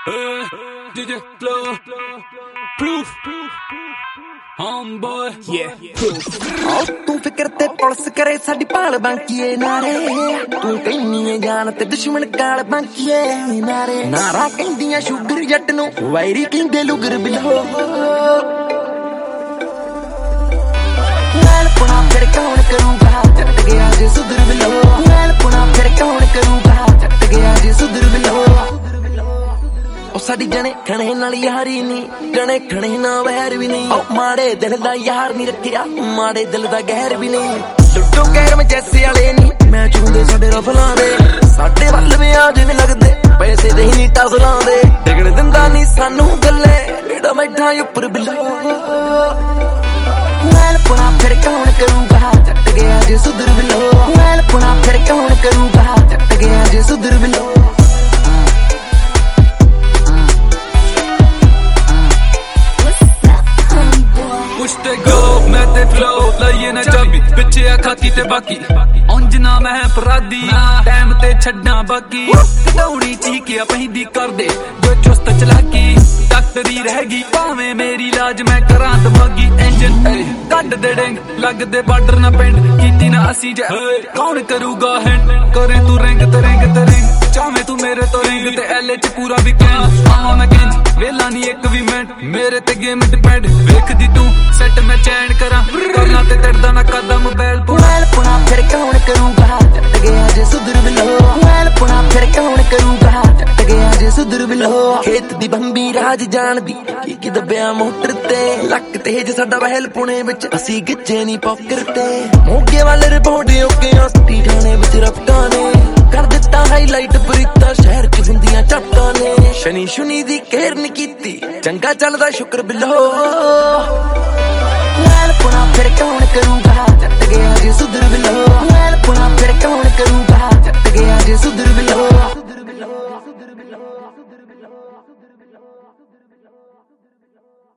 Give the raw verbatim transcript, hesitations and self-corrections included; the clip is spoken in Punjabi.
D J Flow Proof Homeboy Yeah ਆਉ ਤੂੰ ਫਿਕਰ ਤੇ ਪੁਲਿਸ ਕਰੇ ਸਾਡੀ ਭਾਲ ਬਾਂਕੀਏ ਨਾਰੇ ਤੂੰ ਕਹਿੰਨੀ ਜਾਨ ਤੇ ਦੁਸ਼ਮਣ ਗਾਲ ਬਾਂਕੀਏ ਨਾਰੇ ਨਾਰਾ ਕਹਿੰਦੀਆਂ ਸ਼ੂਗਰ ਜੱਟ ਨੂੰ ਵਾਇਰੀ ਕਹਿੰਦੇ ਲੁਗਰ ਬਿਲੋ ਨਾਲ ਪੁਣਾ ਫਿਰ ਕੌਣ ਕਰੂਗਾ ਜੱਟ ਗਿਆ ਜੇ ਸੁਧਰ ਬਿਲੋ ਨਾਲ ਪੁਣਾ ਫਿਰ ਕੌਣ ਕਰੂਗਾ ਜੱਟ ਗਿਆ ਜੇ ਸੁਧਰ ਬਿਲੋ ਉਹ ਸਾਡੀ ਜਣੇ ਖਣੇ ਨਾਲ ਯਾਰੀ ਨਹੀਂ ਜਣੇ ਖਣੇ ਨਾ ਵੈਰ ਵੀ ਨਹੀਂ ਉਹ ਮਾੜੇ ਦਿਲ ਦਾ ਯਾਰ ਨਹੀਂ ਰੱਖਿਆ ਮਾੜੇ ਦਿਲ ਦਾ ਗਹਿਰ ਵੀ ਨਹੀਂ ਲੁੱਟੋ ਗੈਰ ਮੈਂ ਜੈਸੇ ਵਾਲੇ ਨਹੀਂ ਮੈਂ ਚੁੰਦੇ ਸਾਡੇ ਰਫਲਾਂ ਦੇ ਸਾਡੇ ਵੱਲ ਵੀ ਆ ਜਿਵੇਂ ਲੱਗਦੇ ਪੈਸੇ ਦੇ ਹੀ ਨਹੀਂ ਟਸਲਾਂ ਦੇ ਡਿਗਣ ਦਿੰਦਾ ਨਹੀਂ ਸਾਨੂੰ ਗੱਲੇ ਏਡਾ ਬੈਠਾ ਉੱਪਰ ਬਿੱਲੋ ਨਾਲ ਪੁਣਾ ਫਿਰ ਕੌਣ ਕਰੂਗਾ ਜੱਟ ਗਿਆ ਜੇ ਸੁਧਰ ਬਿੱਲੋ ਨਾਲ ਪੁਣਾ ਫਿਰ ਕੌਣ ਕਰੂਗਾ ਜੱਟ ਗਿਆ ਜੇ ਸੁਧਰ ਬਿੱਲੋ ਪੁਸ਼ਤੇ ਗਲੋ ਮੈਂ ਤੇ ਫਲੋ ਲਈਏ ਨਾ ਚਾਬੀ ਪਿੱਛੇ ਆ ਖਾਕੀ ਤੇ ਬਾਕੀ ਉਂਝ ਨਾ ਮੈਂ ਅਪਰਾਧੀ ਟਾਈਮ ਤੇ ਛੱਡਾਂ ਬਾਕੀ ਕਟੌਣੀ ਚੀਕਿਆ ਪੈਂਦੀ ਕਰਦੇ ਜੋ ਚੁਸਤ ਚਲਾਕੀ ਡਾਕਟਰੀ ਰਹਿ ਗਈ ਭਾਵੇਂ ਮੇਰੀ ਲਾਜ ਮੈਂ ਕਰਾਂ ਦਿਮਾਗੀ ਇੰਜਨ ਕੱਢ ਦੇ ਡਿੰਗ ਲੱਗਦੇ ਬਾਰਡਰ ਨਾ ਪਿੰਡ ਕੀਤੀ ਨਾ ਅਸੀਂ ਜੇ ਕੌਣ ਕਰੂਗਾ ਹੈਂਡ ਕਰੇ ਤੂੰ ਰਿੰਗ ਤੇ ਰਿੰਗ ਤੇ ਰਿੰਗ ਚਾਵੇਂ ਤੂੰ ਮੇਰੇ ਤੋਂ ਰਿੰਗ ਤੇ ਐਲ ਚ ਪੂਰਾ ਵੀ ਕੈਂ ਆਵਾਂ ਮੈਂ ਕਿੰਜ ਵੇਲਾ ਨਹੀਂ ਇੱਕ ਵੀ ਮਿੰਟ ਮੇਰੇ ਤੇ ਗੇਮ ਡਿਪੈਂਡ ਵੇਖਦੀ ਤੂੰ ਸੈਟ ਮੈਂ ਚੈਨ ਕਰਾਂ ਕਰਨਾ ਤੇ ਤੜਦਾ ਨਾ ਕਦਮ ਮੋਬਾਈਲ ਪੁਣਾ ਪੁਣਾ ਫਿਰ ਕੌਣ ਕਰੂਗਾ ਜੱਟ ਗਿਆ ਜੇ ਸੁਧਰ ਬਿਲੋ ਪੁਣਾ ਪੁਣਾ ਫਿਰ ਕੌਣ ਕਰੂਗਾ ਜੱਟ ਗਿਆ ਜੇ ਸੁਧਰ ਬਿਲੋ ਖੇਤ ਦੀ ਬੰਬੀ ਰਾਜ ਜਾਣਦੀ ਕੀ ਕੀ ਦੱਬਿਆ ਮੋਟਰ ਤੇ ਲੱਕ ਤੇਜ ਸਾਡਾ ਵਹਿਲ ਪੁਣੇ ਵਿੱਚ ਅਸੀਂ ਗਿੱਜੇ ਨਹੀਂ ਪੌਕਰ ਤੇ ਮੋਗੇ ਵਾਲੇ ਰਿਪੋਰਟ ਓਕੇ ਆ ਸਿੱਟੀ ਥਾਣੇ ਵਿੱਚ ਰਫਟਾਂ ਨੇ ਕਰ ਦਿੱਤਾ ਹਾਈਲਾਈਟ ਬਰੀਤਾ ਸ਼ਹਿਰ ਚ ਹੁੰਦੀਆਂ ਚੱਟਾਂ ਨੇ ਸ਼ਨੀ ਸ਼ੁਨੀ ਦੀ ਕੇਅਰ ਨੀ ਕੀਤੀ ਚੰਗਾ ਚੱਲਦਾ ਸ਼ੁਕਰ ਬਿਲੋ ਨਾਲ ਪੁਣਾ ਫਿਰ ਕੌਣ ਕਰੂਗਾ ਜੱਟ ਗਿਆ ਜੇ ਸੁਧਰ ਬਿਲੋ ਨਾਲ ਪੁਣਾ ਫਿਰ ਕੌਣ ਕਰੂਗਾ ਜੱਟ ਗਿਆ ਜੇ ਸੁਧਰ